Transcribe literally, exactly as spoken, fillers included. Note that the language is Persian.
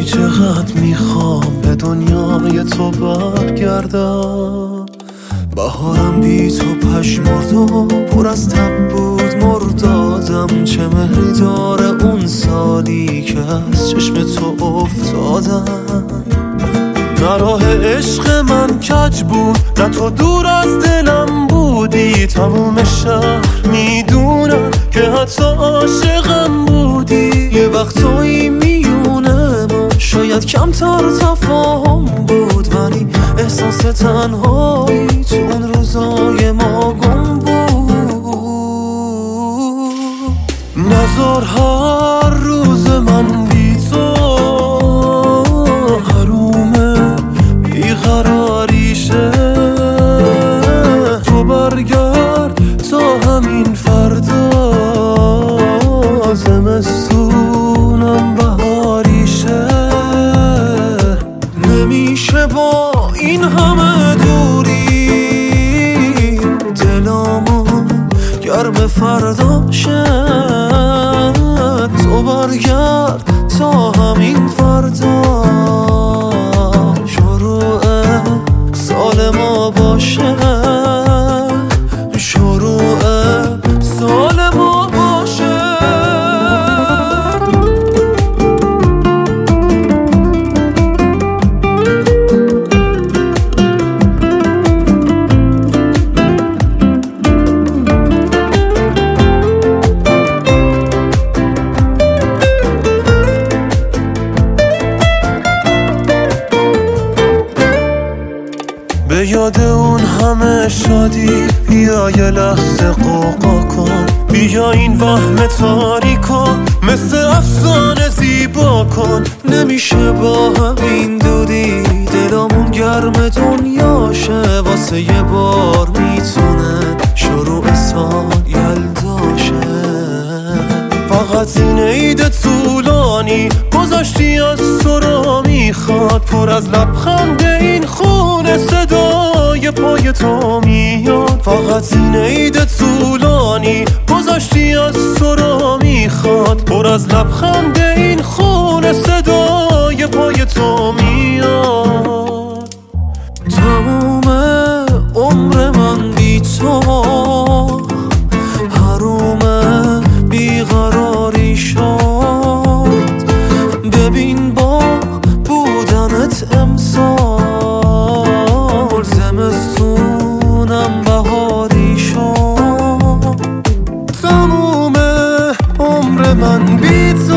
چقدر میخوام به دنیای تو برگردم. بهارم بی تو پشمرد و پر از تب بود مردادم. چه مهری داره اون سالی که از چشم تو افتادم. نه راه عشق من کج بود، نه تو دور از دلم بودی. تموم شهر میدونم که حتی عاشقم بودی. یه وقتایی میونه ما شاید کمتر تفاهم بود، ولی احساس تنهایی تو اون روزای ما گم بود. نذار هر روز من بی تو حرومه بیقراری شه. تو برگرد تا همین فردا زمستونم بهاری شه. نمیشه با این همه دوری دلامون گرم فردا شه. تو برگرد تا همین فردا شروع سال ما باشه. شروع سال ما باشه. به یاد اون همه شادی بیا یه لحظه قوقا کن. بیا این وهم تاریکو مثل افسانه زیبا کن. نمیشه با همین دودی دلامون گرم دنیاشه. واسه یه بار میتونه شروع سال یلداشه. فقط این عید طولانی گذاشتی از تو را میخواد. پر از لبخند این خونه صدای پای تو میاد. فقط این عید طولانی گذاشتی از تو را میخواد. پر از لبخند این خونه صدای پای تو میاد. تموم عمر من بی تو حرومه بیقراری شد. ببین با بودنت امسال زمستونم بهاری شد. تموم عمر من بی